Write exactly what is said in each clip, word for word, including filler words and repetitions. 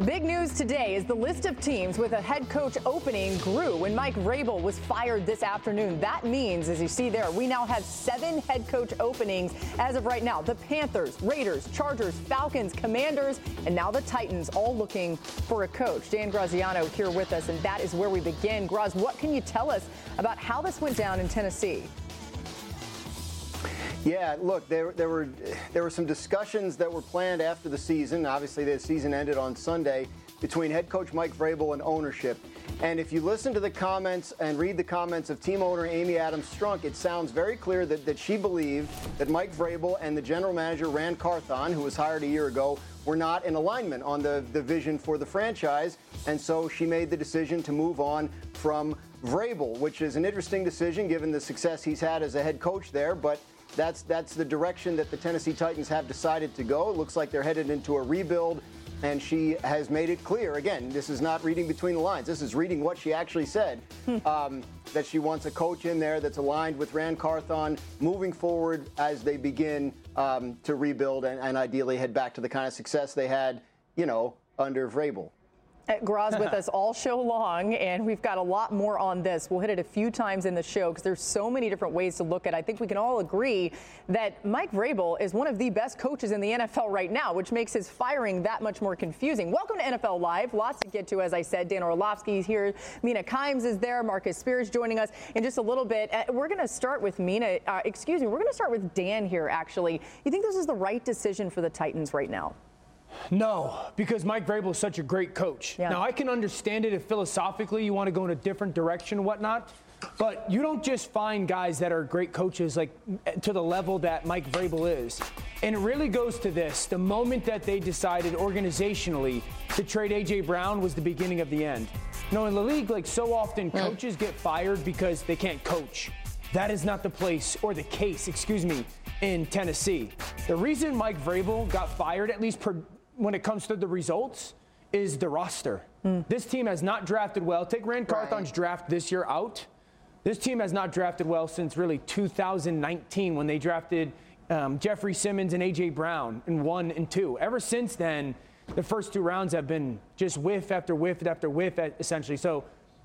Big news today is the list of teams with a head coach opening grew when Mike Vrabel was fired this afternoon. That means, as you see there, we now have seven head coach openings as of right now. The Panthers, Raiders, Chargers, Falcons, Commanders, and now the Titans all looking for a coach. Dan Graziano here with us, and that is where we begin. Graz, what can you tell us about how this went down in Tennessee? Yeah, look, there, there were there were some discussions that were planned after the season. Obviously, the season ended on Sunday between head coach Mike Vrabel and ownership. And if you listen to the comments and read the comments of team owner Amy Adams Strunk, it sounds very clear that, that she believed that Mike Vrabel and the general manager Ran Carthon, who was hired a year ago, were not in alignment on the, the vision for the franchise. And so she made the decision to move on from Vrabel, which is an interesting decision given the success he's had as a head coach there. But That's that's the direction that the Tennessee Titans have decided to go. It looks like they're headed into a rebuild, and she has made it clear. Again, this is not reading between the lines. This is reading what she actually said, um, that she wants a coach in there that's aligned with Ran Carthon moving forward as they begin um, to rebuild and, and ideally head back to the kind of success they had, you know, under Vrabel. Graz with us all show long, and we've got a lot more on this. We'll hit it a few times in the show because there's so many different ways to look at it. I think we can all agree that Mike Vrabel is one of the best coaches in the N F L right now, which makes his firing that much more confusing. Welcome to N F L Live. Lots to get to, as I said. Dan Orlovsky is here. Mina Kimes is there. Marcus Spears joining us in just a little bit. We're going to start with Mina. Uh, excuse me. We're going to start with Dan here, actually. You think this is the right decision for the Titans right now? No, because Mike Vrabel is such a great coach. Yeah. Now, I can understand it if philosophically you want to go in a different direction and whatnot, but you don't just find guys that are great coaches like to the level that Mike Vrabel is. And it really goes to this. The moment that they decided organizationally to trade A J Brown was the beginning of the end. You know, in the league, like so often, yeah. coaches get fired because they can't coach. That is not the place or the case, excuse me, in Tennessee. The reason Mike Vrabel got fired, at least per when it comes to the results, is the roster. Mm. This team has not drafted well. Take Ran Carthon's right. draft this year out. This team has not drafted well since really two thousand nineteen when they drafted um, Jeffrey Simmons and A J Brown in one and two. Ever since then, the first two rounds have been just whiff after whiff after whiff, essentially. So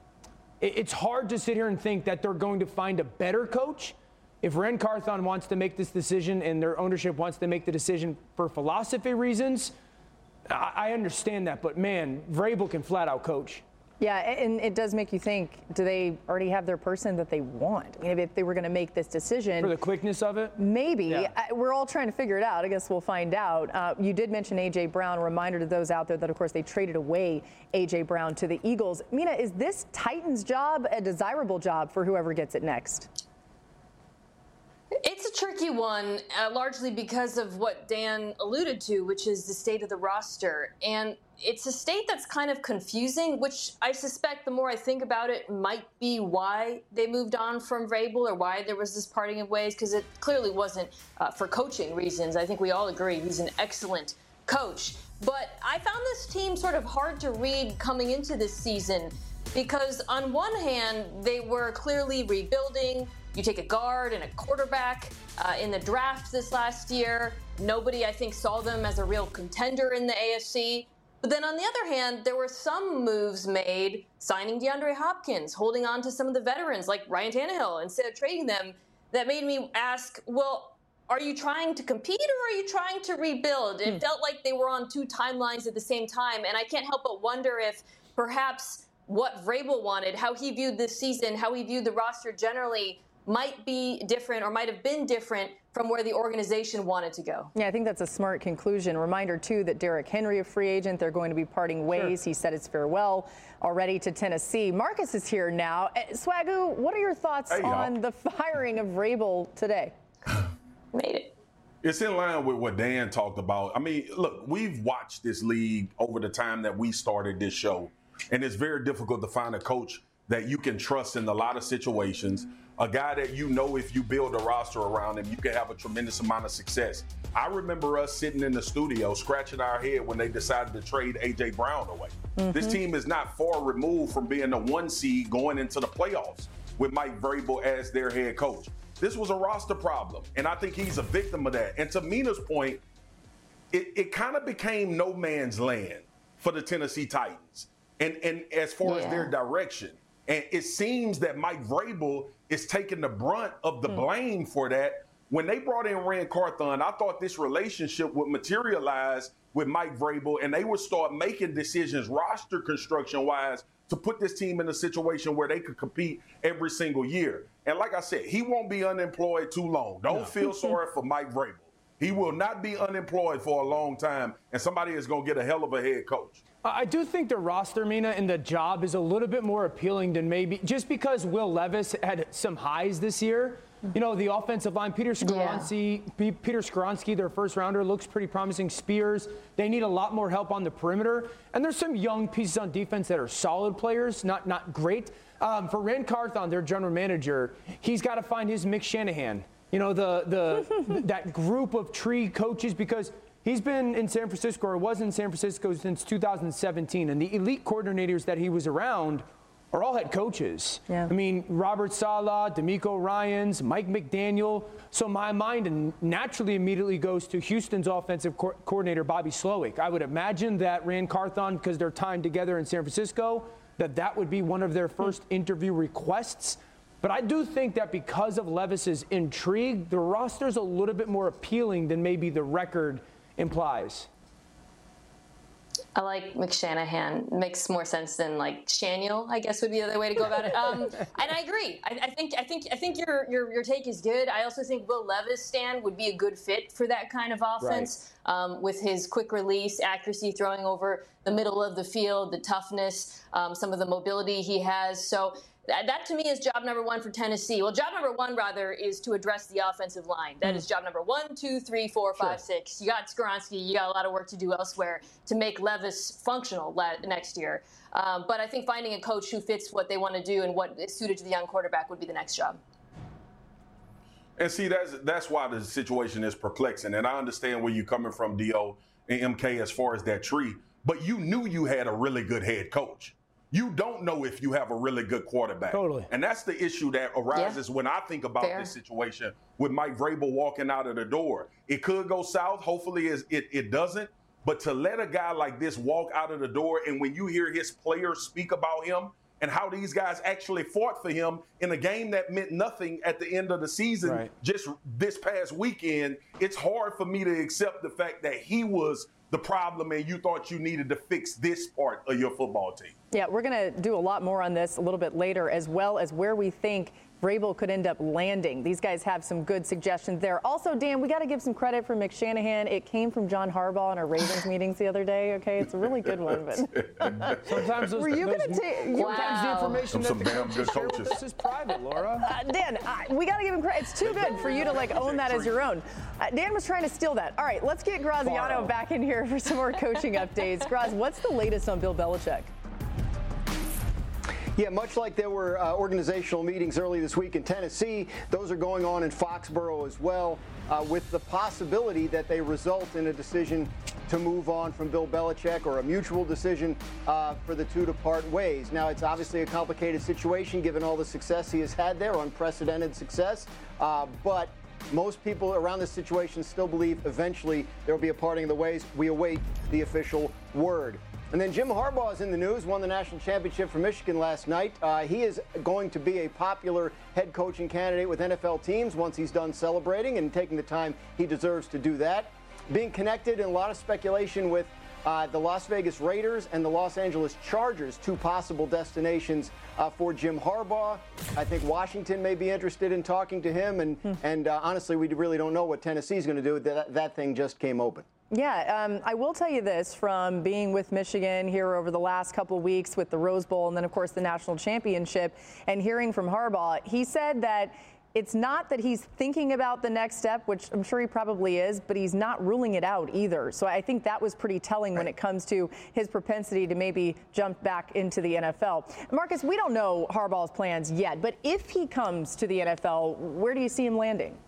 it, it's hard to sit here and think that they're going to find a better coach. If Ran Carthon wants to make this decision and their ownership wants to make the decision for philosophy reasons, I understand that, but man, Vrabel can flat out coach. Yeah, and it does make you think, do they already have their person that they want? I mean, if they were going to make this decision. For the quickness of it? Maybe. Yeah. I, we're all trying to figure it out. I guess we'll find out. Uh, you did mention A J Brown. A reminder to those out there that, of course, they traded away A J Brown to the Eagles. Mina, is this Titans job a desirable job for whoever gets it next? It's a tricky one, uh, largely because of what Dan alluded to, which is the state of the roster. And it's a state that's kind of confusing, which I suspect the more I think about it might be why they moved on from Vrabel or why there was this parting of ways, because it clearly wasn't uh, for coaching reasons. I think we all agree he's an excellent coach. But I found this team sort of hard to read coming into this season because on one hand, they were clearly rebuilding. You take a guard and a quarterback uh, in the draft this last year. Nobody, I think, saw them as a real contender in the A F C. But then on the other hand, there were some moves made, signing DeAndre Hopkins, holding on to some of the veterans like Ryan Tannehill instead of trading them, that made me ask, well, are you trying to compete or are you trying to rebuild? It hmm. felt like they were on two timelines at the same time, and I can't help but wonder if perhaps what Vrabel wanted, how he viewed this season, how he viewed the roster generally, might be different or might have been different from where the organization wanted to go. Yeah, I think that's a smart conclusion. Reminder, too, that Derrick Henry, a free agent, they're going to be parting ways. Sure. He said his farewell already to Tennessee. Marcus is here now. Swagoo, what are your thoughts hey, on the firing of Vrabel today? Made it. It's in line with what Dan talked about. I mean, look, we've watched this league over the time that we started this show, and it's very difficult to find a coach that you can trust in a lot of situations. A guy that you know if you build a roster around him, you can have a tremendous amount of success. I remember us sitting in the studio scratching our head when they decided to trade A J Brown away. Mm-hmm. This team is not far removed from being a one seed going into the playoffs with Mike Vrabel as their head coach. This was a roster problem, and I think he's a victim of that. And to Mina's point, it, it kind of became no man's land for the Tennessee Titans. And and as far yeah. as their direction. And it seems that Mike Vrabel is taking the brunt of the blame for that. When they brought in Ran Carthon, I thought this relationship would materialize with Mike Vrabel, and they would start making decisions roster construction-wise to put this team in a situation where they could compete every single year. And like I said, he won't be unemployed too long. Don't no. feel sorry for Mike Vrabel. He will not be unemployed for a long time, and somebody is going to get a hell of a head coach. I do think the roster, Mina, and the job is a little bit more appealing than maybe just because Will Levis had some highs this year. You know, the offensive line, Peter Skoronski, yeah. Peter Skoronski, their first rounder, looks pretty promising. Spears, they need a lot more help on the perimeter. And there's some young pieces on defense that are solid players, not not great. Um, for Ran Carthon, their general manager, he's got to find his Mick Shanahan. You know, the the that group of tree coaches, because he's been in San Francisco, or was in San Francisco since two thousand seventeen, and the elite coordinators that he was around are all head coaches. Yeah. I mean, Robert Saleh, DeMeco Ryans, Mike McDaniel. So my mind naturally immediately goes to Houston's offensive co- coordinator, Bobby Slowick. I would imagine that Ran Carthon, because they're timed together in San Francisco, that that would be one of their first interview requests. But I do think that because of Levis's intrigue, the roster's a little bit more appealing than maybe the record implies. I like McShanahan. Makes more sense than like Shaniel, I guess would be the other way to go about it. Um, and I agree. I, I think I think I think your, your your take is good. I also think Will Levis, Stan, would be a good fit for that kind of offense, right. um, with his quick release, accuracy, throwing over the middle of the field, the toughness, um, some of the mobility he has. So that, that to me is job number one for Tennessee. Well, job number one, rather, is to address the offensive line. That mm. is job number one, two, three, four, five, sure. six. You got Skoronski. You got a lot of work to do elsewhere to make Levis functional next year. Um, but I think finding a coach who fits what they want to do and what is suited to the young quarterback would be the next job. And see, that's that's why the situation is perplexing. And I understand where you're coming from, D O and M K, as far as that tree. But you knew you had a really good head coach. You don't know if you have a really good quarterback. Totally. And that's the issue that arises yeah. when I think about Fair. this situation with Mike Vrabel walking out of the door. It could go south. Hopefully it, it doesn't. But to let a guy like this walk out of the door, and when you hear his players speak about him and how these guys actually fought for him in a game that meant nothing at the end of the season, right. just this past weekend, it's hard for me to accept the fact that he was the problem and you thought you needed to fix this part of your football team. Yeah, we're going to do a lot more on this a little bit later, as well as where we think Vrabel could end up landing. These guys have some good suggestions there. Also, Dan, we got to give some credit for McShanahan. It came from John Harbaugh in our Ravens meetings the other day. Okay, it's a really good one. But sometimes those, were you going to take? Sometimes wow. the information some, that some the damn good share coaches. with us is private, Laura. Uh, Dan, I, we got to give him credit. It's too good for you to like own that as your own. Uh, Dan was trying to steal that. All right, let's get Graziano wow. back in here for some more coaching updates. Graz, what's the latest on Bill Belichick? Yeah, much like there were uh, organizational meetings early this week in Tennessee, those are going on in Foxborough as well, uh, with the possibility that they result in a decision to move on from Bill Belichick, or a mutual decision uh, for the two to part ways. Now, it's obviously a complicated situation given all the success he has had there, unprecedented success, uh, but most people around this situation still believe eventually there will be a parting of the ways. We await the official word. And then Jim Harbaugh is in the news, won the national championship for Michigan last night. Uh, he is going to be a popular head coaching candidate with N F L teams once he's done celebrating and taking the time he deserves to do that. Being connected in a lot of speculation with uh, the Las Vegas Raiders and the Los Angeles Chargers, two possible destinations uh, for Jim Harbaugh. I think Washington may be interested in talking to him. And, hmm. and uh, honestly, we really don't know what Tennessee's going to do. That, that thing just came open. Yeah, um, I will tell you this from being with Michigan here over the last couple of weeks with the Rose Bowl and then, of course, the national championship, and hearing from Harbaugh, he said that it's not that he's thinking about the next step, which I'm sure he probably is, but he's not ruling it out either. So I think that was pretty telling right. when it comes to his propensity to maybe jump back into the N F L. Marcus, we don't know Harbaugh's plans yet, but if he comes to the N F L, where do you see him landing?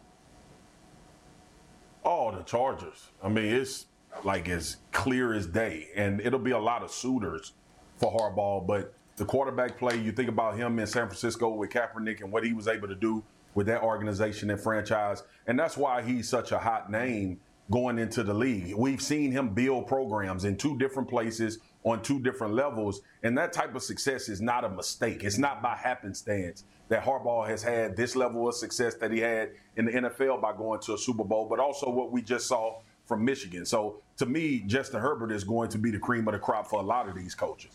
Oh, the Chargers. I mean, it's like as clear as day. And it'll be a lot of suitors for Harbaugh. But the quarterback play, you think about him in San Francisco with Kaepernick and what he was able to do with that organization and franchise. And that's why he's such a hot name going into the league. We've seen him build programs in two different places on two different levels, and that type of success is not a mistake. It's not by happenstance that Harbaugh has had this level of success that he had in the N F L by going to a Super Bowl, but also what we just saw from Michigan. So to me, Justin Herbert is going to be the cream of the crop for a lot of these coaches.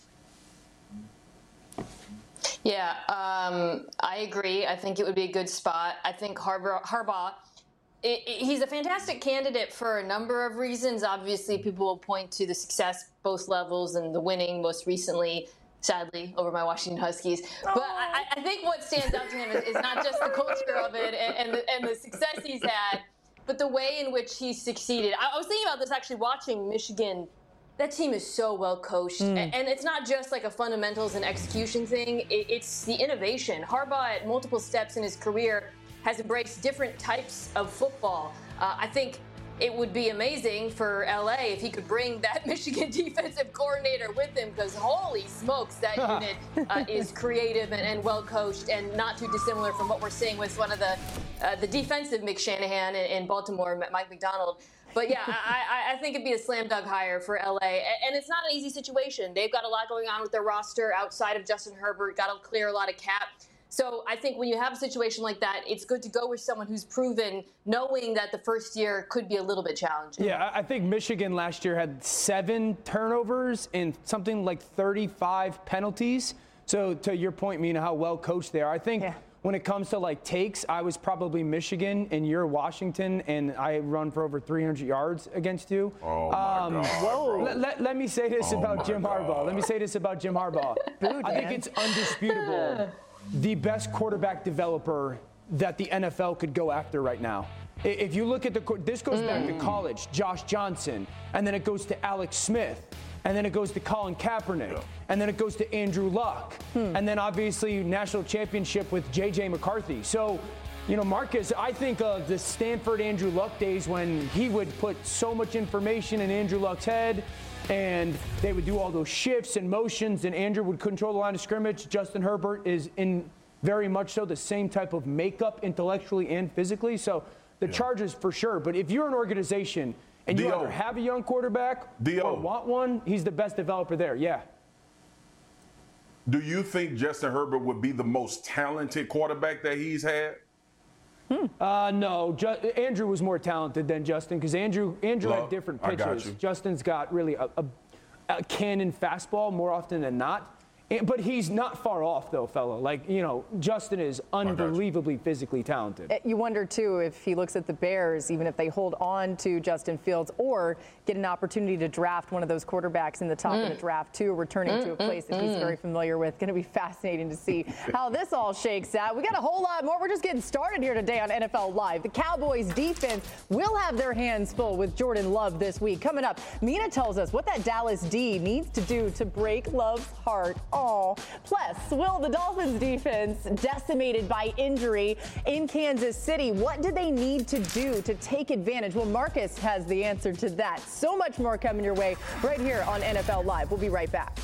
Yeah, um, I agree. I think it would be a good spot. I think Harbaugh, Harbaugh it, it, he's a fantastic candidate for a number of reasons. Obviously, people will point to the success both levels and the winning most recently, sadly, over my Washington Huskies. But I, I think what stands out to him is, is not just the culture of it and, and, the, and the success he's had, but the way in which he's succeeded. I, I was thinking about this actually watching Michigan. That team is so well coached. Mm. And it's not just like a fundamentals and execution thing. It, it's the innovation. Harbaugh, at multiple steps in his career, has embraced different types of football. Uh, I think it would be amazing for L A if he could bring that Michigan defensive coordinator with him, because holy smokes, that unit uh, is creative and, and well coached and not too dissimilar from what we're seeing with one of the uh, the defensive Mick Shanahan in, in Baltimore, Mike McDonald. But yeah, I, I think it'd be a slam dunk hire for L A. And it's not an easy situation. They've got a lot going on with their roster outside of Justin Herbert, got to clear a lot of cap. So I think when you have a situation like that, it's good to go with someone who's proven, knowing that the first year could be a little bit challenging. Yeah, I think Michigan last year had seven turnovers and something like thirty-five penalties. So to your point, Mina, how well coached they are. I think yeah. when it comes to like takes, I was probably Michigan and you're Washington, and I run for over three hundred yards against you. Oh my um, God. Whoa. Let, let, let me say this oh about Jim God. Harbaugh. Let me say this about Jim Harbaugh. Boo, I think it's undisputable. The best quarterback developer that the N F L could go after right now. If you look at the, this goes mm. back to college, Josh Johnson, and then it goes to Alex Smith, and then it goes to Colin Kaepernick, yeah. and then it goes to Andrew Luck, hmm. and then obviously national championship with J J McCarthy. So, you know, Marcus, I think of the Stanford Andrew Luck days when he would put so much information in Andrew Luck's head, and they would do all those shifts and motions, and Andrew would control the line of scrimmage. Justin Herbert is in very much so the same type of makeup intellectually and physically. So the yeah. Chargers for sure. But if you're an organization and you D O either have a young quarterback D O or want one, he's the best developer there. Yeah. Do you think Justin Herbert would be the most talented quarterback that he's had? Hmm. Uh, no, Ju- Andrew was more talented than Justin because Andrew Andrew Love, had different I got pitches. you. Justin's got really a, a, a cannon fastball more often than not. And, but he's not far off, though, fella. Like, you know, Justin is unbelievably physically talented. You wonder, too, if he looks at the Bears, even if they hold on to Justin Fields or get an opportunity to draft one of those quarterbacks in the top mm. of the draft, too, returning mm, to a place mm, that he's mm. very familiar with. Going to be fascinating to see how this all shakes out. We got a whole lot more. We're just getting started here today on N F L Live. The Cowboys defense will have their hands full with Jordan Love this week. Coming up, Mina tells us what that Dallas D needs to do to break Love's heart. Oh. Plus, will the Dolphins defense, decimated by injury in Kansas City, what do they need to do to take advantage? Well, Marcus has the answer to that. So much more coming your way right here on N F L Live. We'll be right back.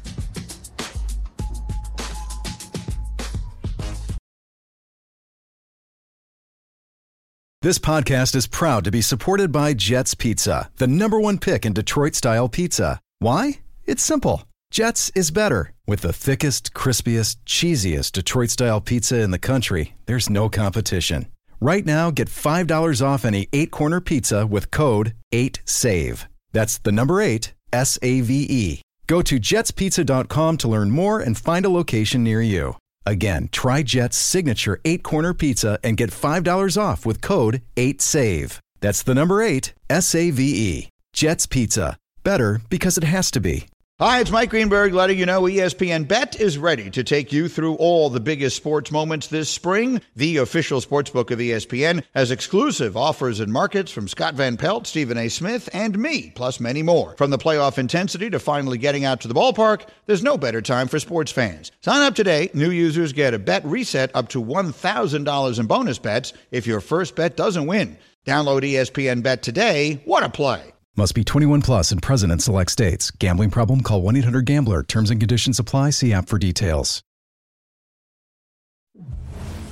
This podcast is proud to be supported by Jets Pizza, the number one pick in Detroit-style pizza. Why? It's simple. Jets is better. With the thickest, crispiest, cheesiest Detroit-style pizza in the country, there's no competition. Right now, get five dollars off any eight-corner pizza with code eight save. That's the number eight, S A V E. Go to jets pizza dot com to learn more and find a location near you. Again, try Jet's signature eight-corner pizza and get five dollars off with code eight save. That's the number eight, S A V E. Jet's Pizza. Better because it has to be. Hi, it's Mike Greenberg letting you know E S P N Bet is ready to take you through all the biggest sports moments this spring. The official sportsbook of E S P N has exclusive offers and markets from Scott Van Pelt, Stephen A. Smith, and me, plus many more. From the playoff intensity to finally getting out to the ballpark, there's no better time for sports fans. Sign up today. New users get a bet reset up to one thousand dollars in bonus bets if your first bet doesn't win. Download E S P N Bet today. What a play. Must be twenty-one plus and present in select states. Gambling problem? Call one eight hundred gambler. Terms and conditions apply. See app for details. N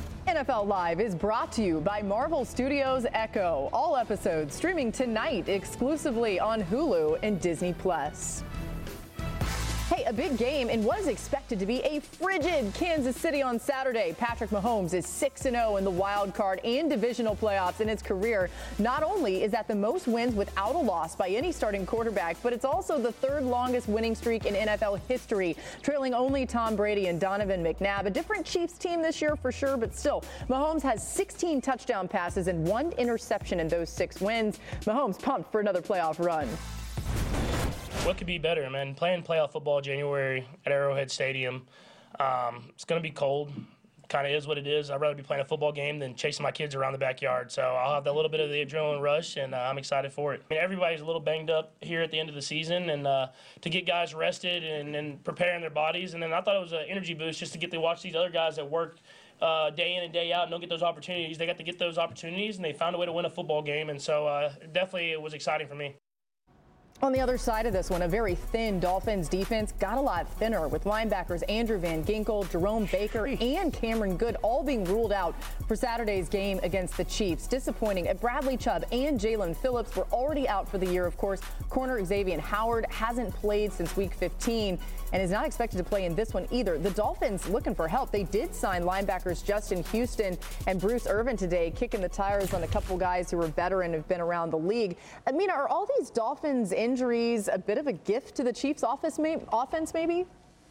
F L Live is brought to you by Marvel Studios Echo. All episodes streaming tonight exclusively on Hulu and Disney Plus. Hey, a big game in what is expected to be a frigid Kansas City on Saturday. Patrick Mahomes is six and oh in the wild card and divisional playoffs in his career. Not only is that the most wins without a loss by any starting quarterback, but it's also the third longest winning streak in N F L history, trailing only Tom Brady and Donovan McNabb. A different Chiefs team this year for sure, but still, Mahomes has sixteen touchdown passes and one interception in those six wins. Mahomes pumped for another playoff run. What could be better, man? Playing playoff football January at Arrowhead Stadium. Um, it's going to be cold. Kind of is what it is. I'd rather be playing a football game than chasing my kids around the backyard. So I'll have that little bit of the adrenaline rush, and uh, I'm excited for it. I mean, everybody's a little banged up here at the end of the season, and uh, to get guys rested and, and preparing their bodies. And then I thought it was an energy boost just to get to watch these other guys that work uh, day in and day out and don't get those opportunities. They got to get those opportunities, and they found a way to win a football game. And so uh, definitely it was exciting for me. On the other side of this one, a very thin Dolphins defense got a lot thinner with linebackers Andrew Van Ginkel, Jerome Baker, and Cameron Good all being ruled out for Saturday's game against the Chiefs. Disappointing. Bradley Chubb and Jalen Phillips were already out for the year, of course. Corner Xavier Howard hasn't played since week fifteen and is not expected to play in this one either. The Dolphins looking for help. They did sign linebackers Justin Houston and Bruce Irvin today, kicking the tires on a couple guys who are veteran and have been around the league. Amina, are all these Dolphins injuries a bit of a gift to the Chiefs' office, may- offense, maybe?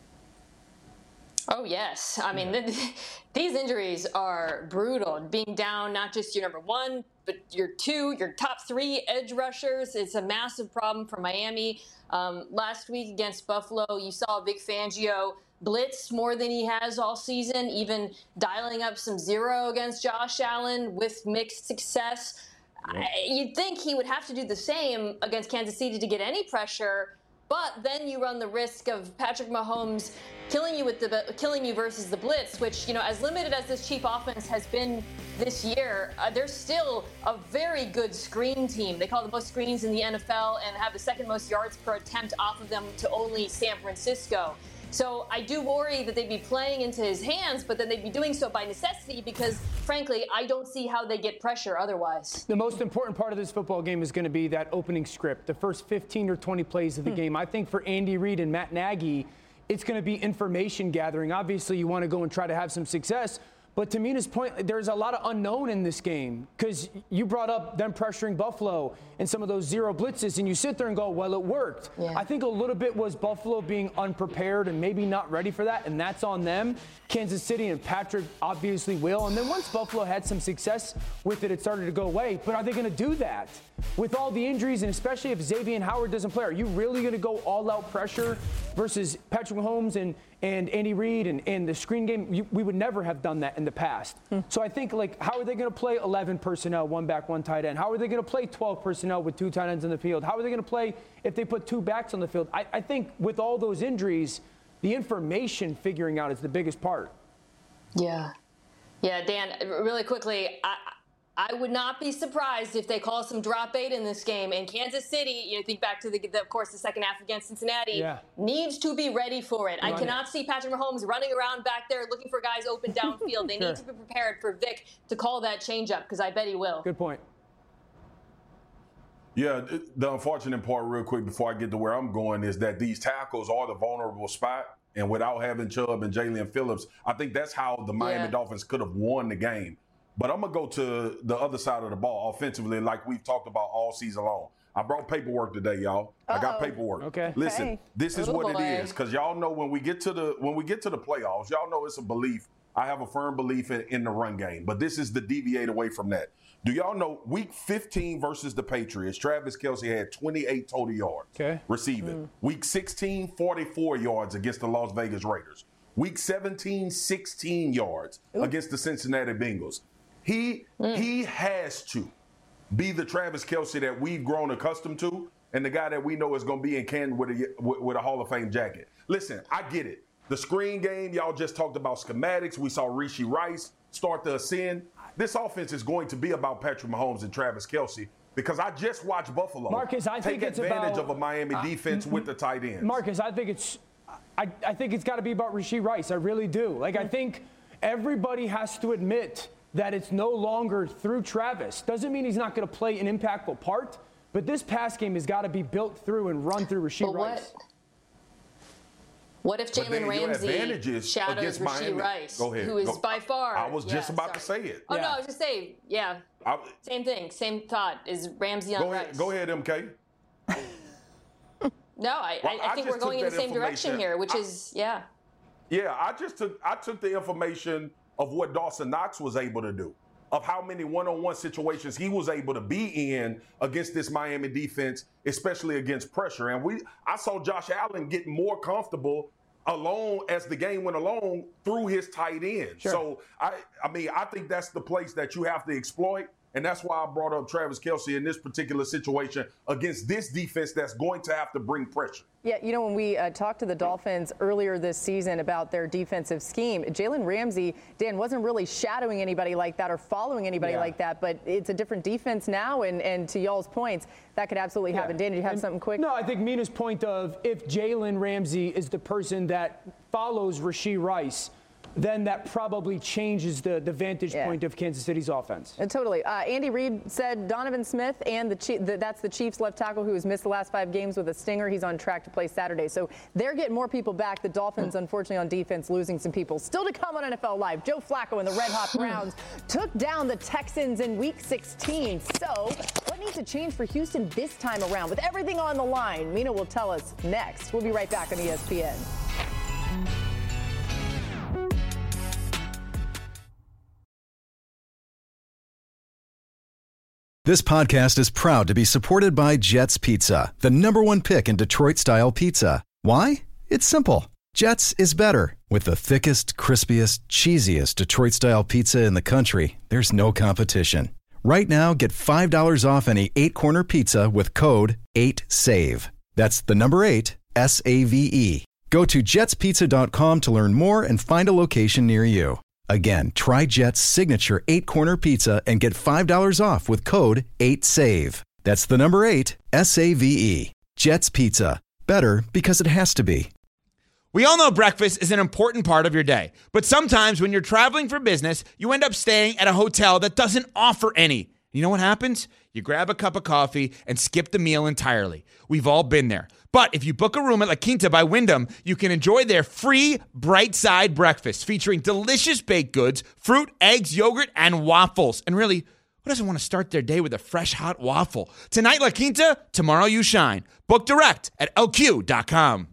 Oh, yes. I mean, th- these injuries are brutal. Being down not just your number one, but your two, your top three edge rushers. It's a massive problem for Miami. Um, last week against Buffalo, you saw Vic Fangio blitz more than he has all season, even dialing up some zero against Josh Allen with mixed success. I, you'd think he would have to do the same against Kansas City to get any pressure, but then you run the risk of Patrick Mahomes killing you with the killing you versus the blitz, which, you know, as limited as this Chief offense has been this year, uh, they're still a very good screen team. They call the most screens in the N F L and have the second most yards per attempt off of them to only San Francisco. So I do worry that they'd be playing into his hands, but then they'd be doing so by necessity because, frankly, I don't see how they get pressure otherwise. The most important part of this football game is going to be that opening script, the first fifteen or twenty plays of the hmm. game. I think for Andy Reid and Matt Nagy, it's going to be information gathering. Obviously, you want to go and try to have some success. But to Mina's point, there's a lot of unknown in this game because you brought up them pressuring Buffalo and some of those zero blitzes, and you sit there and go, well, it worked. Yeah. I think a little bit was Buffalo being unprepared and maybe not ready for that, and that's on them. Kansas City and Patrick obviously will. And then once Buffalo had some success with it, it started to go away. But are they going to do that? With all the injuries, and especially if Xavier Howard doesn't play, are you really going to go all-out pressure versus Patrick Mahomes and and Andy Reid and, and the screen game? You, we would never have done that in the past. Hmm. So I think, like, how are they going to play eleven personnel, one back, one tight end? How are they going to play twelve personnel with two tight ends on the field? How are they going to play if they put two backs on the field? I, I think with all those injuries, the information figuring out is the biggest part. Yeah. Yeah, Dan, really quickly, I, I would not be surprised if they call some drop eight in this game. And Kansas City, you know, think back to, the, the of course, the second half against Cincinnati, yeah. needs to be ready for it. Run I cannot it. see Patrick Mahomes running around back there looking for guys open downfield. They sure. need to be prepared for Vic to call that changeup, because I bet he will. Good point. Yeah, the unfortunate part, real quick, before I get to where I'm going, is that these tackles are the vulnerable spot. And without having Chubb and Jalen Phillips, I think that's how the Miami yeah. Dolphins could have won the game. But I'm going to go to the other side of the ball offensively, like we've talked about all season long. I brought paperwork today, y'all. Uh-oh. I got paperwork. Okay. Listen, hey. this is oh, what boy. it is, because y'all know when we get to the when we get to the playoffs, y'all know it's a belief. I have a firm belief in, in the run game, but this is the deviate away from that. Do y'all know week fifteen versus the Patriots, Travis Kelce had twenty-eight total yards okay. receiving. Mm. Week sixteen, forty-four yards against the Las Vegas Raiders. Week seventeen, sixteen yards Ooh. against the Cincinnati Bengals. He mm. he has to be the Travis Kelce that we've grown accustomed to, and the guy that we know is going to be in Canton with a with a Hall of Fame jacket. Listen, I get it. The screen game, y'all just talked about schematics. We saw Rashee Rice start to ascend. This offense is going to be about Patrick Mahomes and Travis Kelce, because I just watched Buffalo Marcus, I take think it's advantage about, of a Miami uh, defense with the tight ends. Marcus, I think it's I, I think it's got to be about Rashee Rice. I really do. Like, I think everybody has to admit that it's no longer through Travis. Doesn't mean he's not going to play an impactful part, but this pass game has got to be built through and run through Rashee but Rice. What, what if Jalen Ramsey shadows Rashee Rice, Go ahead. who is Go. by far? I was just yeah, about sorry. to say it. Oh, Yeah. no, I was just saying, yeah. I, Same thing, same thought. Is Ramsey on go ahead, Rice? go ahead, M K. No, I, Well, I, I I think just we're going in took the that same direction information. here, which I- is, yeah. Yeah, I just took I took the information of what Dawson Knox was able to do, of how many one-on-one situations he was able to be in against this Miami defense, especially against pressure. And we I saw Josh Allen get more comfortable alone as the game went along through his tight end. Sure. So I I mean I think that's the place that you have to exploit. And that's why I brought up Travis Kelce in this particular situation against this defense that's going to have to bring pressure. Yeah, you know, when we uh, talked to the Dolphins earlier this season about their defensive scheme, Jalen Ramsey, Dan, wasn't really shadowing anybody like that or following anybody Yeah. like that, but it's a different defense now, and, and to y'all's points, that could absolutely happen. Dan, did you have And- something quick? No, I think Mina's point of if Jalen Ramsey is the person that follows Rashee Rice, then that probably changes the, the vantage Yeah. point of Kansas City's offense. Uh, totally. Uh, Andy Reid said Donovan Smith, and the, Chief, the that's the Chiefs left tackle who has missed the last five games with a stinger. He's on track to play Saturday. So they're getting more people back. The Dolphins, unfortunately, on defense, losing some people. Still to come on N F L Live, Joe Flacco and the Red Hot Browns took down the Texans in Week sixteen. So what needs to change for Houston this time around? With everything on the line, Mina will tell us next. We'll be right back on E S P N. This podcast is proud to be supported by Jets Pizza, the number one pick in Detroit-style pizza. Why? It's simple. Jets is better. With the thickest, crispiest, cheesiest Detroit-style pizza in the country, there's no competition. Right now, get five dollars off any eight-corner pizza with code eight save. That's the number eight, S A V E. Go to jets pizza dot com to learn more and find a location near you. Again, try Jet's signature eight-corner pizza and get five dollars off with code eight save. That's the number eight, S A V E. Jet's Pizza. Better because it has to be. We all know breakfast is an important part of your day, but sometimes when you're traveling for business, you end up staying at a hotel that doesn't offer any. You know what happens? You grab a cup of coffee and skip the meal entirely. We've all been there. But if you book a room at La Quinta by Wyndham, you can enjoy their free Bright Side breakfast featuring delicious baked goods, fruit, eggs, yogurt, and waffles. And really, who doesn't want to start their day with a fresh hot waffle? Tonight, La Quinta, tomorrow you shine. Book direct at L Q dot com.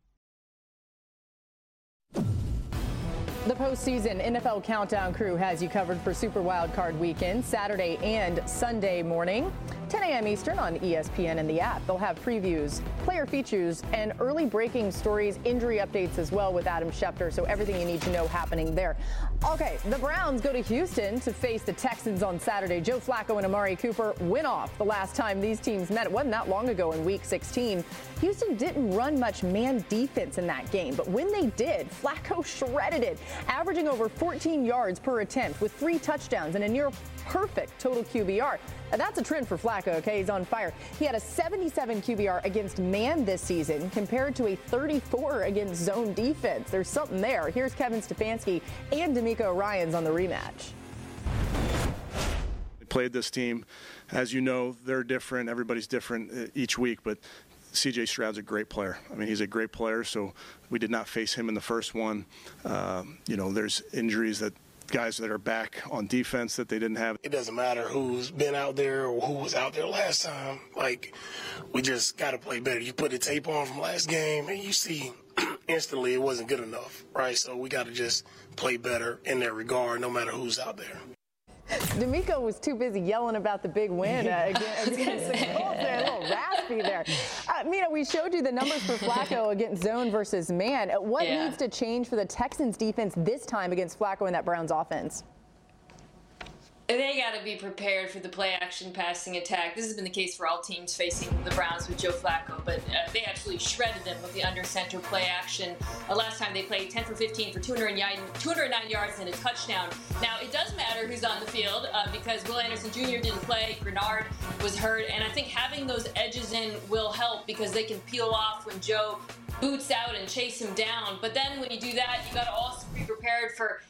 The postseason N F L Countdown crew has you covered for Super Wildcard Weekend, Saturday and Sunday morning, ten a.m. Eastern on E S P N and the app. They'll have previews, player features, and early breaking stories, injury updates as well with Adam Schefter, so everything you need to know happening there. Okay, the Browns go to Houston to face the Texans on Saturday. Joe Flacco and Amari Cooper win off the last time these teams met. It wasn't that long ago in Week sixteen. Houston didn't run much man defense in that game, but when they did, Flacco shredded it, averaging over fourteen yards per attempt with three touchdowns and a near perfect total Q B R. Now, that's a trend for Flacco, okay? He's on fire. He had a seventy-seven Q B R against man this season compared to a thirty-four against zone defense. There's something there. Here's Kevin Stefanski and D'Amico Ryans on the rematch. Played this team. As you know, they're different. Everybody's different each week, but C J Stroud's a great player. I mean, he's a great player, so we did not face him in the first one. Um, you know, there's injuries that guys that are back on defense that they didn't have. It doesn't matter who's been out there or who was out there last time. Like, we just got to play better. You put the tape on from last game, and you see instantly it wasn't good enough, right? So we got to just play better in that regard, no matter who's out there. D'Amico was too busy yelling about the big win uh, against, against the Colts. They're a little raspy there. Uh, Mina, we showed you the numbers for Flacco against zone versus man. What Yeah. needs to change for the Texans defense this time against Flacco and that Browns offense? They got to be prepared for the play-action passing attack. This has been the case for all teams facing the Browns with Joe Flacco, but uh, they absolutely shredded them with the under-center play-action. Uh, last time they played ten for fifteen for two hundred nine yards and a touchdown. Now, it does matter who's on the field uh, because Will Anderson Junior didn't play, Grenard was hurt, and I think having those edges in will help because they can peel off when Joe boots out and chase him down. But then when you do that, you got to also be prepared for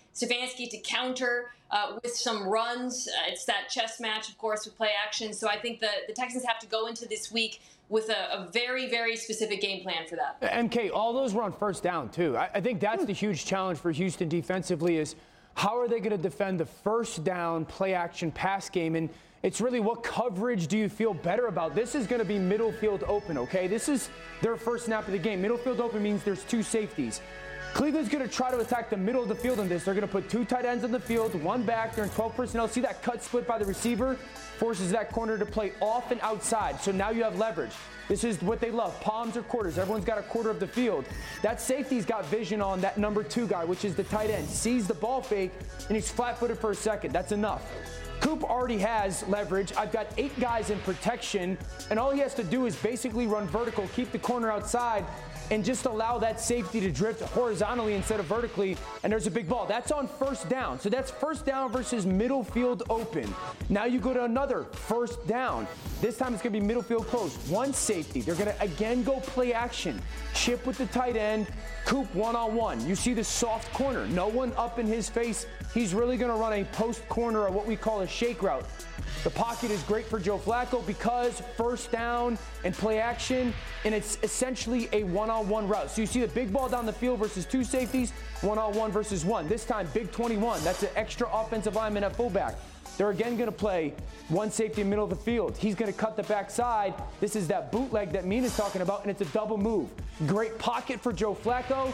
Stefanski to counter uh, with some runs. Uh, it's that chess match, of course, with play action. So I think the, the Texans have to go into this week with a, a very, very specific game plan for that. M K, all those were on first down, too. I, I think that's the huge challenge for Houston defensively is how are they going to defend the first down play action pass game? And it's really what coverage do you feel better about? This is going to be middle field open, okay? This is their first snap of the game. Middle field open means there's two safeties. Cleveland's going to try to attack the middle of the field in this. They're going to put two tight ends on the field, one back. They're in twelve personnel. See that cut split by the receiver? Forces that corner to play off and outside. So now you have leverage. This is what they love, palms or quarters. Everyone's got a quarter of the field. That safety's got vision on that number two guy, which is the tight end. Sees the ball fake, and he's flat-footed for a second. That's enough. Coop already has leverage. I've got eight guys in protection, and all he has to do is basically run vertical, keep the corner outside, and just allow that safety to drift horizontally instead of vertically, and there's a big ball. That's on first down. So that's first down versus middle field open. Now you go to another first down. This time it's going to be middle field closed. One safety. They're going to again go play action. Chip with the tight end. Coop one-on-one. You see the soft corner. No one up in his face. He's really going to run a post corner or what we call a shake route. The pocket is great for Joe Flacco because first down and play action, and it's essentially a one-on-one route. So you see the big ball down the field versus two safeties, one-on-one versus one. This time, big twenty-one. That's an extra offensive lineman at fullback. They're again going to play one safety in the middle of the field. He's going to cut the backside. This is that bootleg that Mina's talking about, and it's a double move. Great pocket for Joe Flacco.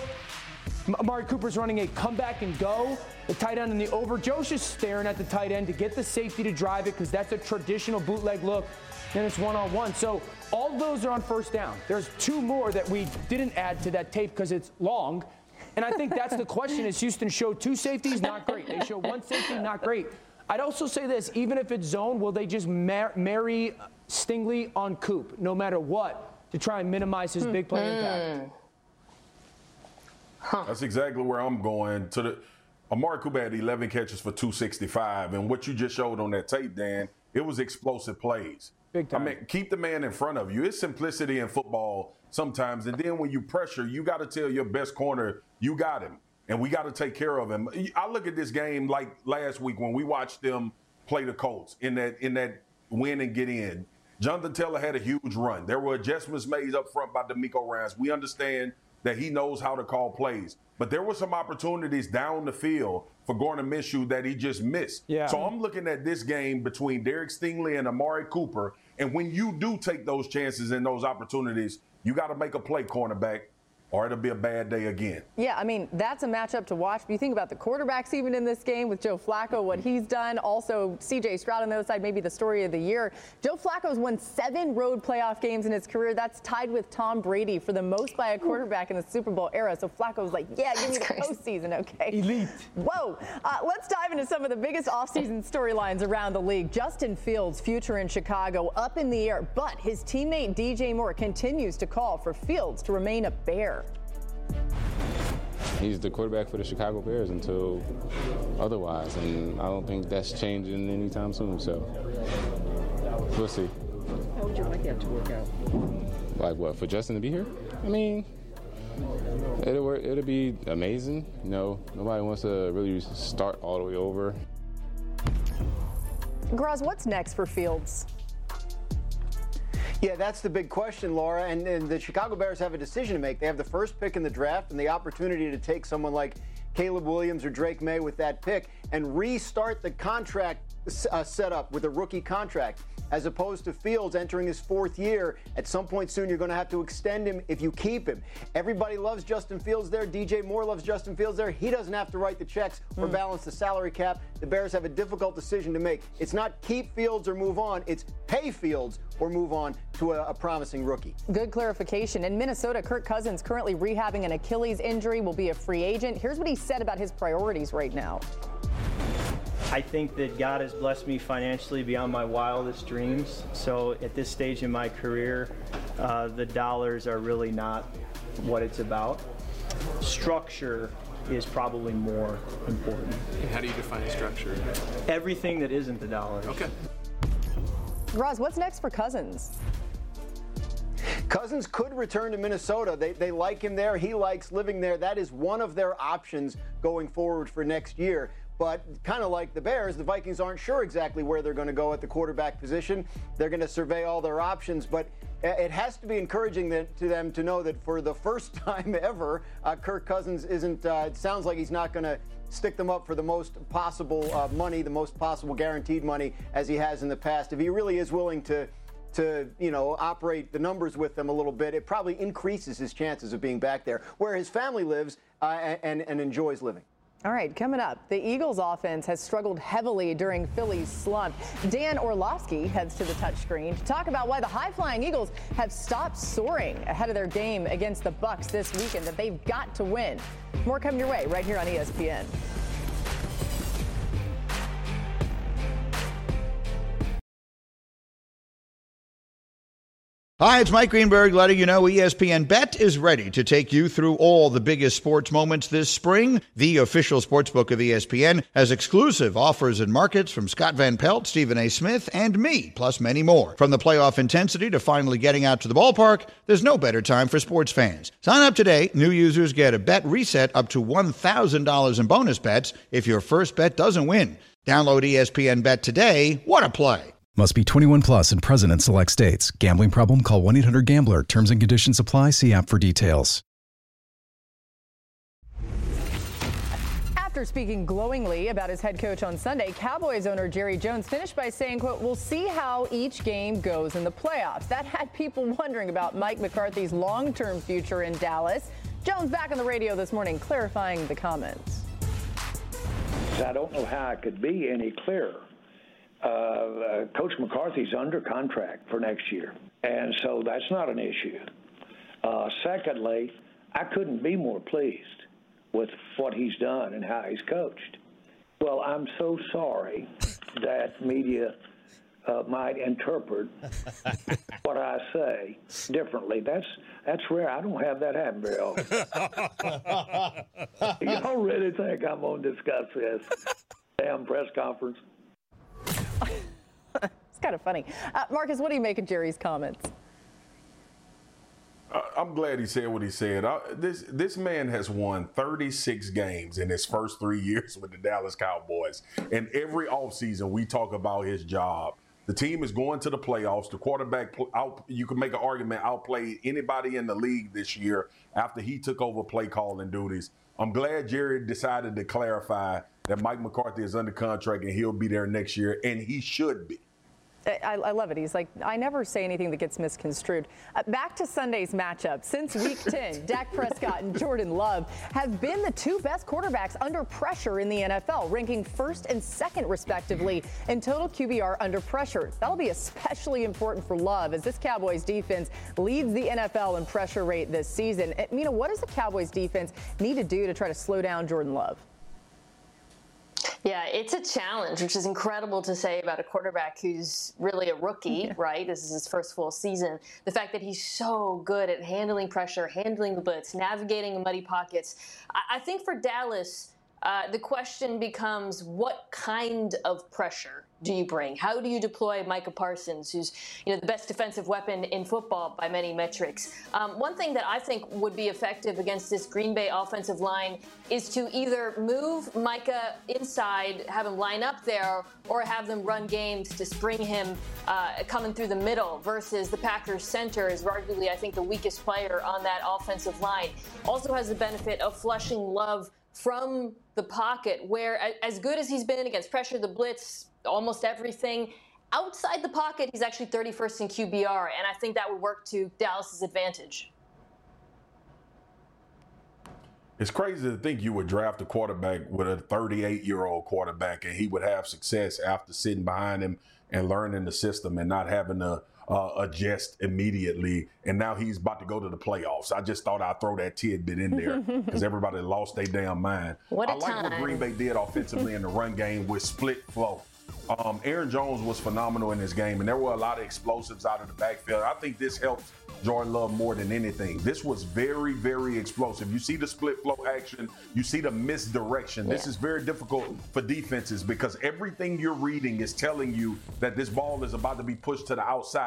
Amari Cooper's running a comeback and go. The tight end in the over. Joe's just staring at the tight end to get the safety to drive it because that's a traditional bootleg look. And it's one-on-one. So all those are on first down. There's two more that we didn't add to that tape because it's long. And I think that's the question is Houston showed two safeties, not great. They showed one safety, not great. I'd also say this, even if it's zone, will they just mar- marry Stingley on Coop no matter what to try and minimize his big play mm-hmm. impact? Huh. That's exactly where I'm going. To the Amari Cooper had eleven catches for two sixty-five, and what you just showed on that tape, Dan, it was explosive plays. Big time. I mean, keep the man in front of you. It's simplicity in football sometimes, and then when you pressure, you got to tell your best corner, you got him, and we got to take care of him. I look at this game like last week when we watched them play the Colts in that in that win and get in. Jonathan Taylor had a huge run. There were adjustments made up front by DeMeco Ryans. We understand that he knows how to call plays. But there were some opportunities down the field for Gardner Minshew that he just missed. Yeah. So I'm looking at this game between Derek Stingley and Amari Cooper. And when you do take those chances and those opportunities, you got to make a play, cornerback, or it'll be a bad day again. Yeah, I mean, that's a matchup to watch. But you think about the quarterbacks even in this game with Joe Flacco, what he's done. Also, C J Stroud on the other side, maybe the story of the year. Joe Flacco's won seven road playoff games in his career. That's tied with Tom Brady for the most by a quarterback in the Super Bowl era. So Flacco's like, yeah, give me the postseason, okay? Elite. Whoa. Uh, let's dive into some of the biggest offseason storylines around the league. Justin Fields' future in Chicago up in the air, but his teammate D J Moore continues to call for Fields to remain a Bear. He's the quarterback for the Chicago Bears until otherwise, and I don't think that's changing anytime soon, so we'll see. How would you like that to work out? Like what, for Justin to be here? I mean, it'll work, it'll be amazing. You know, nobody wants to really start all the way over. Graz, what's next for Fields? Yeah, that's the big question, Laura. And, and the Chicago Bears have a decision to make. They have the first pick in the draft and the opportunity to take someone like Caleb Williams or Drake May with that pick and restart the contract uh, setup with a rookie contract, as opposed to Fields entering his fourth year. At some point soon, you're going to have to extend him if you keep him. Everybody loves Justin Fields there. D J Moore loves Justin Fields there. He doesn't have to write the checks or mm. balance the salary cap. The Bears have a difficult decision to make. It's not keep Fields or move on. It's pay Fields or move on to a, a promising rookie. Good clarification. In Minnesota, Kirk Cousins, currently rehabbing an Achilles injury, will be a free agent. Here's what he said about his priorities right now. I think that God has blessed me financially beyond my wildest dreams. So at this stage in my career, uh, the dollars are really not what it's about. Structure is probably more important. And how do you define structure? Everything that isn't the dollars. Okay. Roz, what's next for Cousins? Cousins could return to Minnesota. They, they like him there. He likes living there. That is one of their options going forward for next year. But kind of like the Bears, the Vikings aren't sure exactly where they're going to go at the quarterback position. They're going to survey all their options. But it has to be encouraging that, to them to know that for the first time ever, uh, Kirk Cousins isn't, uh, it sounds like he's not going to stick them up for the most possible uh, money, the most possible guaranteed money as he has in the past. If he really is willing to, to, you know, operate the numbers with them a little bit, it probably increases his chances of being back there where his family lives uh, and, and enjoys living. All right, coming up, the Eagles offense has struggled heavily during Philly's slump. Dan Orlovsky heads to the touchscreen to talk about why the high-flying Eagles have stopped soaring ahead of their game against the Bucs this weekend that they've got to win. More coming your way right here on E S P N. Hi, it's Mike Greenberg letting you know E S P N Bet is ready to take you through all the biggest sports moments this spring. The official sportsbook of E S P N has exclusive offers and markets from Scott Van Pelt, Stephen A. Smith, and me, plus many more. From the playoff intensity to finally getting out to the ballpark, there's no better time for sports fans. Sign up today. New users get a bet reset up to one thousand dollars in bonus bets if your first bet doesn't win. Download E S P N Bet today. What a play. Must be twenty-one plus and present in select states. Gambling problem? Call one eight hundred gambler. Terms and conditions apply. See app for details. After speaking glowingly about his head coach on Sunday, Cowboys owner Jerry Jones finished by saying, quote, "We'll see how each game goes in the playoffs." That had people wondering about Mike McCarthy's long-term future in Dallas. Jones back on the radio this morning clarifying the comments. I don't know how it could be any clearer. Uh, uh, Coach McCarthy's under contract for next year, and so that's not an issue. Uh, secondly, I couldn't be more pleased with what he's done and how he's coached. Well, I'm so sorry that media uh, might interpret what I say differently. That's that's rare. I don't have that happen very often. Y'all really think I'm going to discuss this damn press conference? It's kind of funny. Uh, Marcus, what do you make of Jerry's comments? Uh, I'm glad he said what he said. Uh, this this man has won thirty-six games in his first three years with the Dallas Cowboys. And every offseason, we talk about his job. The team is going to the playoffs. The quarterback, out, you can make an argument, outplayed anybody in the league this year after he took over play calling duties. I'm glad Jerry decided to clarify that Mike McCarthy is under contract and he'll be there next year, and he should be. I, I love it. He's like, I never say anything that gets misconstrued. Uh, back to Sunday's matchup. Since week ten, Dak Prescott and Jordan Love have been the two best quarterbacks under pressure in the N F L, ranking first and second, respectively, in total Q B R under pressure. That'll be especially important for Love as this Cowboys defense leads the N F L in pressure rate this season. And, you know, what does the Cowboys defense need to do to try to slow down Jordan Love? Yeah, it's a challenge, which is incredible to say about a quarterback who's really a rookie, yeah. right? This is his first full season. The fact that he's so good at handling pressure, handling the blitz, navigating muddy pockets. I, I think for Dallas, uh, the question becomes, what kind of pressure do you bring? How do you deploy Micah Parsons, who's, you know, the best defensive weapon in football by many metrics? Um, one thing that I think would be effective against this Green Bay offensive line is to either move Micah inside, have him line up there, or have them run games to spring him uh, coming through the middle versus the Packers center is arguably, I think, the weakest player on that offensive line. Also has the benefit of flushing Love from the pocket, where as good as he's been against pressure, the blitz, almost everything, outside the pocket, he's actually thirty-first in Q B R, and I think that would work to Dallas's advantage. It's crazy to think you would draft a quarterback with a thirty-eight-year-old quarterback and he would have success after sitting behind him and learning the system and not having to uh, adjust immediately. And now he's about to go to the playoffs. I just thought I'd throw that tidbit in there because everybody lost their damn mind. What a I like time. what Green Bay did offensively in the run game with split flow. Um, Aaron Jones was phenomenal in this game, and there were a lot of explosives out of the backfield. I think this helped Jordan Love more than anything. This was very, very explosive. You see the split flow action. You see the misdirection. This yeah. is very difficult for defenses because everything you're reading is telling you that this ball is about to be pushed to the outside.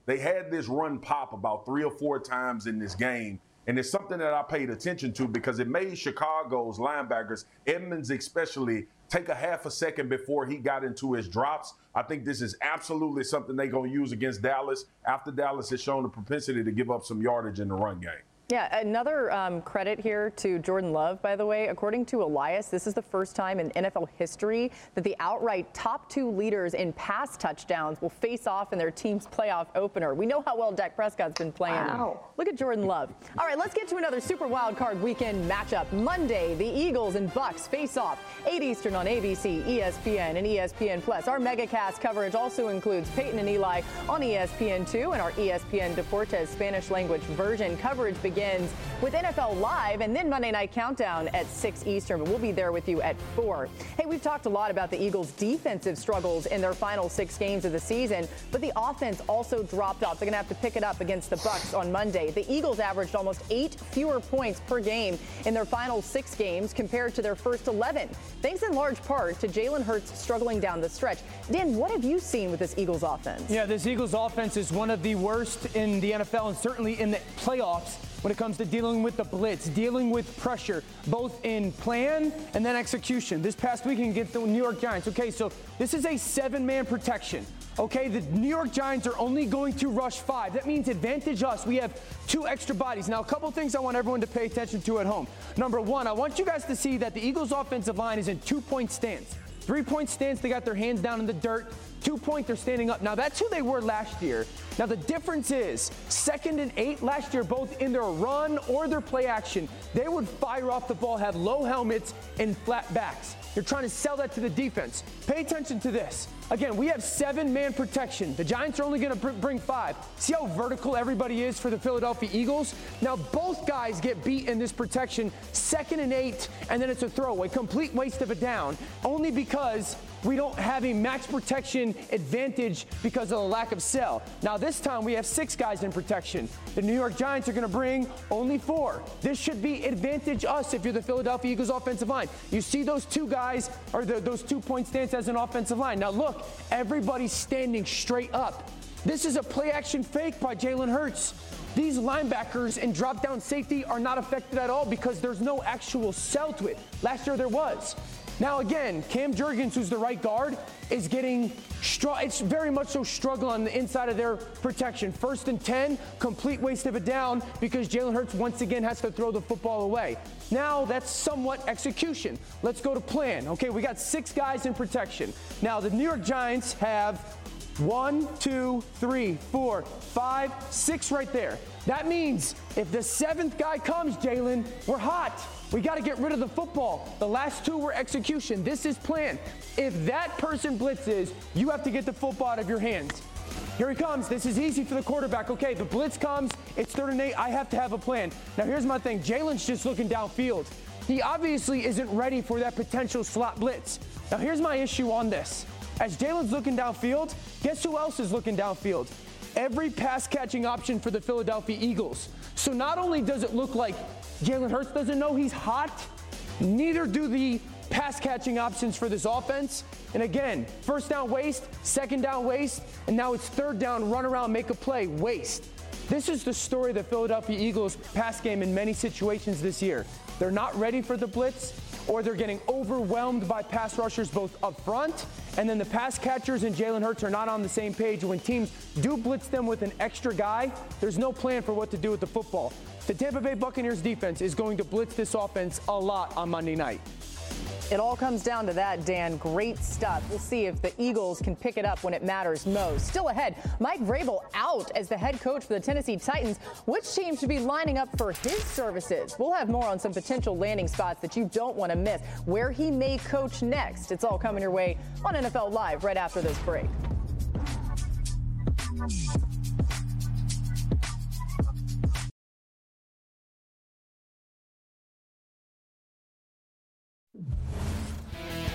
they had this run pop about three or four times in this game. And it's something that I paid attention to because it made Chicago's linebackers, Edmonds especially, take a half a second before he got into his drops. I think this is absolutely something they're going to use against Dallas after Dallas has shown the propensity to give up some yardage in the run game. Yeah, another um, credit here to Jordan Love, by the way. According to Elias, this is the first time in N F L history that the outright top two leaders in pass touchdowns will face off in their team's playoff opener. We know how well Dak Prescott's been playing. Wow. Look at Jordan Love. All right, let's get to another Super Wild Card Weekend matchup. Monday, the Eagles and Bucks face off eight Eastern on A B C, E S P N, and E S P N Plus. Our MegaCast coverage also includes Peyton and Eli on E S P N two, and our E S P N Deportes Spanish language version coverage begins with N F L Live and then Monday Night Countdown at six Eastern, but we'll be there with you at four. Hey, we've talked a lot about the Eagles' defensive struggles in their final six games of the season, but the offense also dropped off. They're going to have to pick it up against the Bucks on Monday. The Eagles averaged almost eight fewer points per game in their final six games compared to their first eleven, thanks in large part to Jalen Hurts struggling down the stretch. Dan, what have you seen with this Eagles offense? Yeah, this Eagles offense is one of the worst in the N F L and certainly in the playoffs when it comes to dealing with the blitz, dealing with pressure, both in plan and then execution. This past weekend against the New York Giants. Okay, so this is a seven-man protection. Okay, the New York Giants are only going to rush five. That means advantage us. We have two extra bodies. Now, a couple things I want everyone to pay attention to at home. Number one, I want you guys to see that the Eagles' offensive line is in two-point stance. Three-point stance, they got their hands down in the dirt. Two-point, they're standing up. Now, that's who they were last year. Now, the difference is second and eight last year, both in their run or their play action, they would fire off the ball, have low helmets and flat backs. They're trying to sell that to the defense. Pay attention to this. Again, we have seven-man protection. The Giants are only going to br- bring five. See how vertical everybody is for the Philadelphia Eagles? Now, both guys get beat in this protection, second and eight, and then it's a throwaway, complete waste of a down, only because we don't have a max protection advantage because of the lack of sell. Now, this time we have six guys in protection. The New York Giants are going to bring only four. This should be advantage us if you're the Philadelphia Eagles offensive line. You see those two guys, or the, those two-point stance as an offensive line. Now, look, everybody's standing straight up. This is a play-action fake by Jalen Hurts. These linebackers and drop-down safety are not affected at all because there's no actual sell to it. Last year there was. Now, again, Cam Jurgens, who's the right guard, is getting str- it's very much so struggle on the inside of their protection. First and ten, complete waste of a down because Jalen Hurts once again has to throw the football away. Now, that's somewhat execution. Let's go to plan. Okay, we got six guys in protection. Now, the New York Giants have one, two, three, four, five, six right there. That means if the seventh guy comes, Jalen, we're hot. We got to get rid of the football. The last two were execution. This is plan. If that person blitzes, you have to get the football out of your hands. Here he comes. This is easy for the quarterback. Okay, the blitz comes. It's third and eight. I have to have a plan. Now, here's my thing. Jalen's just looking downfield. He obviously isn't ready for that potential slot blitz. Now, here's my issue on this. As Jalen's looking downfield, guess who else is looking downfield? Every pass-catching option for the Philadelphia Eagles. So not only does it look like Jalen Hurts doesn't know he's hot, neither do the pass-catching options for this offense. And again, first down waste, second down waste, and now it's third down, run around, make a play, waste. This is the story of the Philadelphia Eagles pass game in many situations this year. They're not ready for the blitz, or they're getting overwhelmed by pass rushers both up front, and then the pass catchers and Jalen Hurts are not on the same page. When teams do blitz them with an extra guy, there's no plan for what to do with the football. The Tampa Bay Buccaneers defense is going to blitz this offense a lot on Monday night. It all comes down to that, Dan. Great stuff. We'll see if the Eagles can pick it up when it matters most. Still ahead, Mike Vrabel out as the head coach for the Tennessee Titans. Which team should be lining up for his services? We'll have more on some potential landing spots that you don't want to miss, where he may coach next. It's all coming your way on N F L Live right after this break.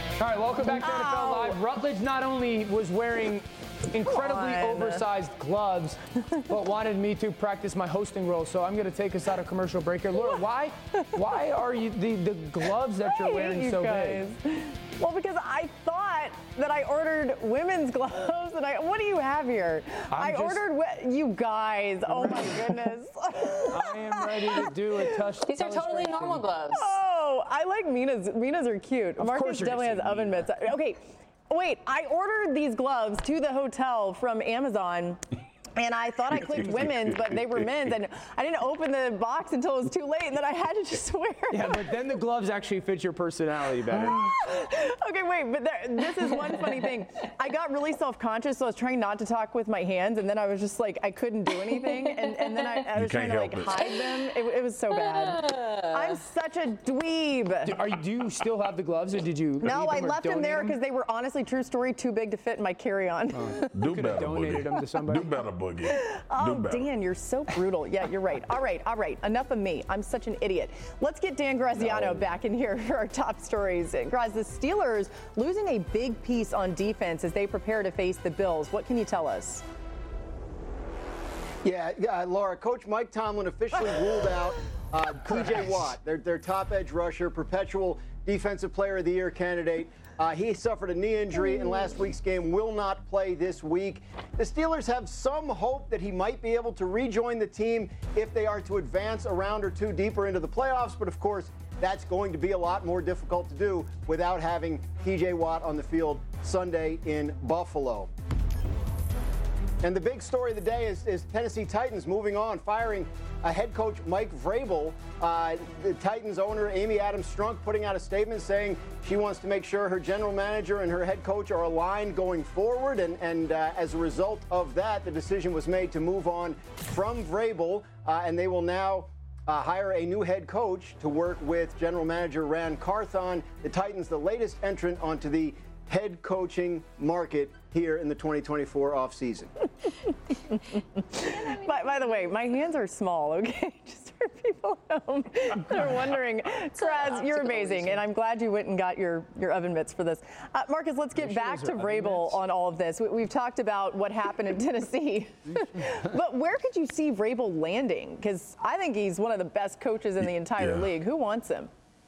All right, welcome back to N F L Live. Rutledge not only was wearing incredibly oversized gloves, but wanted me to practice my hosting role. So I'm going to take us out of commercial break here. Laura, why, why are you the, the gloves that you're wearing you so guys. big? Well, because I thought that I ordered women's gloves, and I what do you have here? I'm I just, ordered you guys. Oh my goodness! I am ready to do a touch. These are totally normal gloves. Oh, I like Mina's. Mina's are cute. Of Marcus definitely has oven mitts. Okay, wait. I ordered these gloves to the hotel from Amazon. And I thought I clicked women's, but they were men's, and I didn't open the box until it was too late, and then I had to just wear them. Yeah, but then the gloves actually fit your personality better. Okay, wait, but there, this is one funny thing. I got really self-conscious, so I was trying not to talk with my hands, and then I was just like, I couldn't do anything, and, and then I, I was trying to like it. hide them. It, it was so bad. I'm such a dweeb. Do, are you, do you still have the gloves, or did you? No, I them left them there because them? they were honestly, true story, too big to fit in my carry-on. Oh. Do better, donated Boogie. them to somebody. Do better, Boogie. Oh, Do better. Dan, you're so brutal. Yeah, you're right. All right, all right. Enough of me. I'm such an idiot. Let's get Dan Graziano No. back in here for our top stories. Graz, the Steelers losing a big piece on defense as they prepare to face the Bills. What can you tell us? Yeah, uh, Laura, Coach Mike Tomlin officially ruled out uh, T J Watt, their, their top edge rusher, perpetual Defensive Player of the Year candidate. Uh, he suffered a knee injury in last week's game, will not play this week. The Steelers have some hope that he might be able to rejoin the team if they are to advance a round or two deeper into the playoffs, but of course, that's going to be a lot more difficult to do without having T J Watt on the field Sunday in Buffalo. And the big story of the day is, is Tennessee Titans moving on, firing uh, head coach Mike Vrabel. Uh, the Titans owner Amy Adams Strunk putting out a statement saying she wants to make sure her general manager and her head coach are aligned going forward. And, and uh, as a result of that, the decision was made to move on from Vrabel, uh, and they will now uh, hire a new head coach to work with general manager Ran Carthon. The Titans, the latest entrant onto the head coaching market here in the twenty twenty-four offseason. by, by the way, my hands are small, okay? Just for people at home that are wondering. Graz, you're amazing, and I'm glad you went and got your, your oven mitts for this. Uh, Marcus, let's get back to Vrabel on all of this. We, we've talked about what happened in Tennessee, but where could you see Vrabel landing? Because I think he's one of the best coaches in the entire Yeah. league. Who wants him?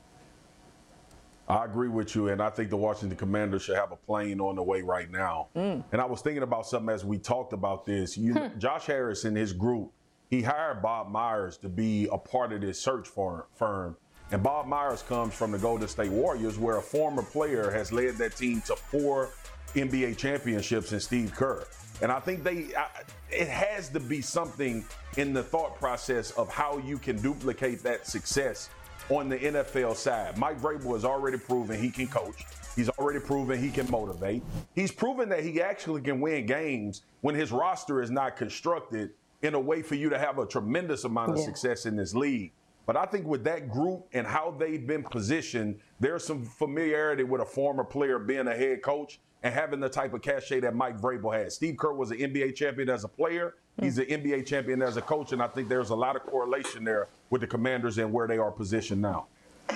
I agree with you, and I think the Washington Commanders should have a plane on the way right now. Mm. And I was thinking about something as we talked about this. You, hmm. Josh Harris and his group, he hired Bob Myers to be a part of this search firm. And Bob Myers comes from the Golden State Warriors, where a former player has led that team to four N B A championships in Steve Kerr. And I think they, I, it has to be something in the thought process of how you can duplicate that success on the N F L side. Mike Vrabel has already proven he can coach. He's already proven he can motivate. He's proven that he actually can win games when his roster is not constructed in a way for you to have a tremendous amount of yeah. success in this league. But I think with that group and how they've been positioned, there's some familiarity with a former player being a head coach and having the type of cachet that Mike Vrabel has. Steve Kerr was an N B A champion as a player. He's an N B A champion as a coach, and I think there's a lot of correlation there with the Commanders and where they are positioned now.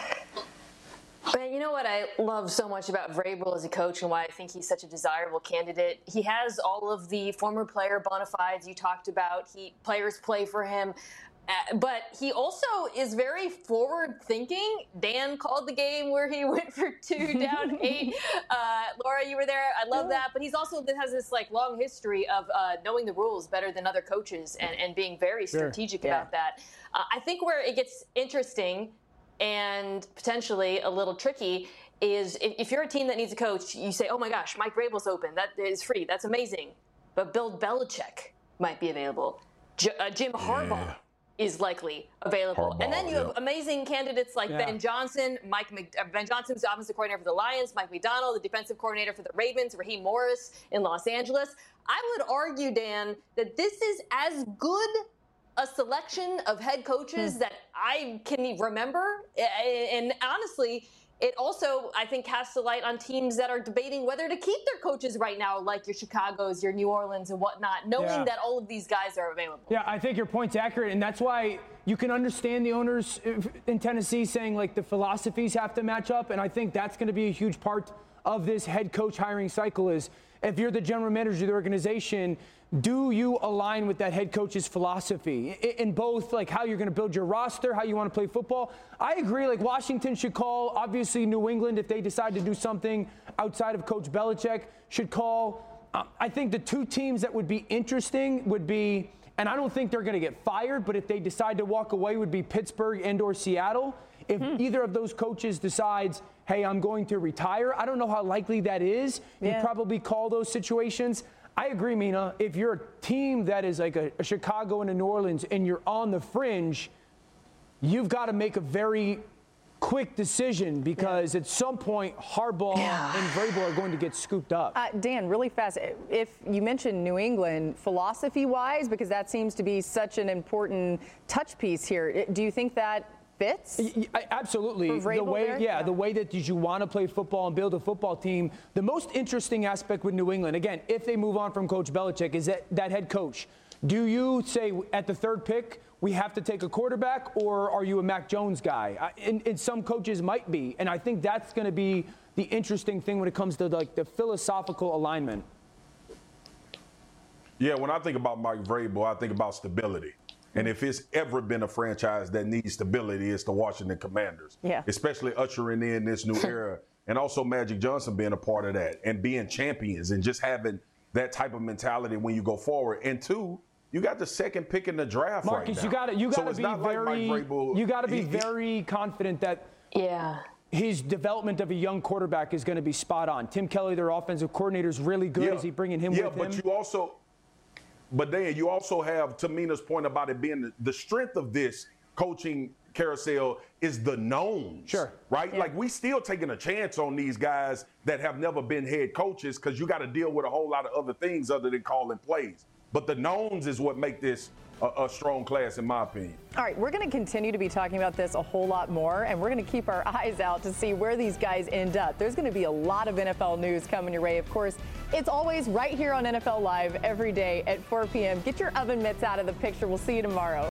But you know what I love so much about Vrabel as a coach and why I think he's such a desirable candidate? He has all of the former player bona fides you talked about. He players play for him. Uh, but he also is very forward-thinking. Dan called the game where he went for two down eight. Uh, Laura, you were there. I love that. But he's also has this like long history of uh, knowing the rules better than other coaches and, and being very strategic sure. yeah. about that. Uh, I think where it gets interesting and potentially a little tricky is if, if you're a team that needs a coach, you say, oh my gosh, Mike Vrabel's open. That is free. That's amazing. But Bill Belichick might be available. J- uh, Jim Harbaugh. Yeah. is likely available. Harbaugh, and then you yeah. have amazing candidates like yeah. Ben Johnson, Mike Mc, uh, Ben Johnson's the offensive coordinator for the Lions, Mike McDonald, the defensive coordinator for the Ravens, Raheem Morris in Los Angeles. I would argue, Dan, that this is as good a selection of head coaches hmm. that I can remember. And honestly, it also, I think, casts a light on teams that are debating whether to keep their coaches right now, like your Chicagos, your New Orleans, and whatnot, knowing Yeah. that all of these guys are available. Yeah, I think your point's accurate, and that's why you can understand the owners in Tennessee saying, like, the philosophies have to match up, and I think that's going to be a huge part of this head coach hiring cycle is if you're the general manager of the organization, do you align with that head coach's philosophy in both, like, how you're going to build your roster, how you want to play football? I agree, like, Washington should call. Obviously, New England, if they decide to do something outside of Coach Belichick, should call. Uh, I think the two teams that would be interesting would be, and I don't think they're going to get fired, but if they decide to walk away, would be Pittsburgh and or Seattle. If hmm. either of those coaches decides, hey, I'm going to retire, I don't know how likely that is. Yeah. You probably call those situations. I agree, Mina. If you're a team that is like a, a Chicago and a New Orleans and you're on the fringe, you've got to make a very quick decision because yeah. at some point Harbaugh yeah. and Vrabel are going to get scooped up. Uh, Dan, really fast, if you mentioned New England, philosophy-wise, because that seems to be such an important touch piece here, do you think that fits? Absolutely. The way, yeah, yeah, the way that you want to play football and build a football team. The most interesting aspect with New England, again, if they move on from Coach Belichick, is that, that head coach. Do you say at the third pick, we have to take a quarterback, or are you a Mac Jones guy? And, and some coaches might be. And I think that's going to be the interesting thing when it comes to like the philosophical alignment. Yeah, when I think about Mike Vrabel, I think about stability. And if it's ever been a franchise that needs stability, it's the Washington Commanders. Yeah. Especially ushering in this new era. And also Magic Johnson being a part of that and being champions and just having that type of mentality when you go forward. And two, you got the second pick in the draft Marcus, right now. you got to you got to so be very like Vrabel, you got to be he, very confident that yeah. his development of a young quarterback is going to be spot on. Tim Kelly, their offensive coordinator, is really good. Yeah. Is he bringing him yeah, with him? Yeah, but you also But Dan, you also have Tamina's point about it being the, the strength of this coaching carousel is the knowns. Sure. Right? Yeah. Like, we still taking a chance on these guys that have never been head coaches because you got to deal with a whole lot of other things other than calling plays. But the knowns is what make this a, a strong class, in my opinion. All right, we're going to continue to be talking about this a whole lot more, and we're going to keep our eyes out to see where these guys end up. There's going to be a lot of N F L news coming your way. Of course, it's always right here on N F L Live every day at four p.m. Get your oven mitts out of the picture. We'll see you tomorrow.